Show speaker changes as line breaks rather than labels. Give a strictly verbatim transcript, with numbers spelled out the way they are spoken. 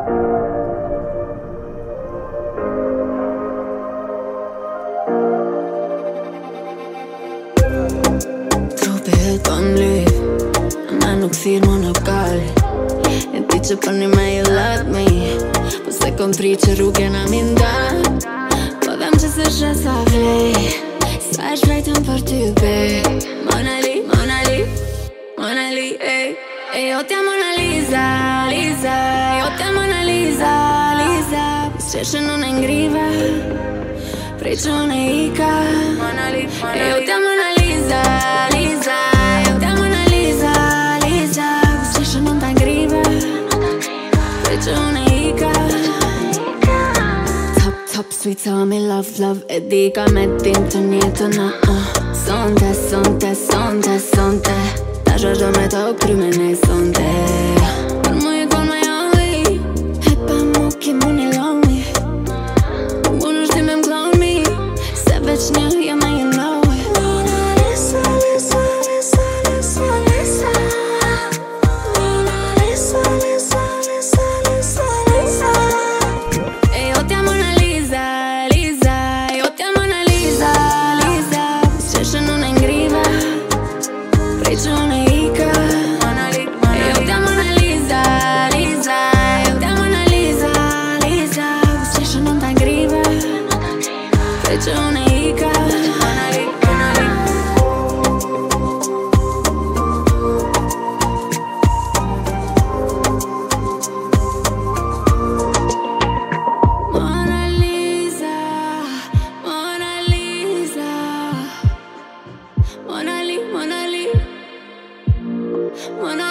Trupit po m'lyp, ama nuk thirr më në kal. E di që për një me you love me, po se kom pri që rrugën a mi ndan. Po dhem që se shë sa vlej, sa e shpejtën për ty bej. Mona Li, Mona Li, Mona Li, ej. E jo t'ja Mona Lisa, Lisa, jo t'ja Mona Lisa, Lisa. Po s'qeshën unë e ngriva, prej që unë e ika. Mona Li, Mona Li, e jo t'ja Mona Lisa, Lisa, jo t'ja Mona Lisa, Lisa. Po s'qeshën unë t'a ngriva, prej që unë e ika. Top, top, sweet, so me love, love. E di ka me tim të njetën, uh, uh. Sonte, sonte, sonte, sonte. Ta shashdo me të kryme ne sonte. Për mu e kon my only, e pa mu ki mu një lonely. Mu në shti me m'klon me, se veç një jema you know it. Mona Lisa, Lisa, Lisa, Lisa, Lisa. Mona Lisa, Lisa, Lisa, Lisa, Lisa. E jo t'ja Mona Lisa, Lisa, jo t'ja Mona Lisa, Lisa. S'qeshën unë e ngriva, prej që unë e ika. E jo t'ja Mona Lisa, Lisa, jo t'ja Mona Lisa, Lisa. S'qeshën unë t'a ngriva, prej që unë e ika. Mona Lisa, Mona Lisa, Mona Li, Mona Li, Mona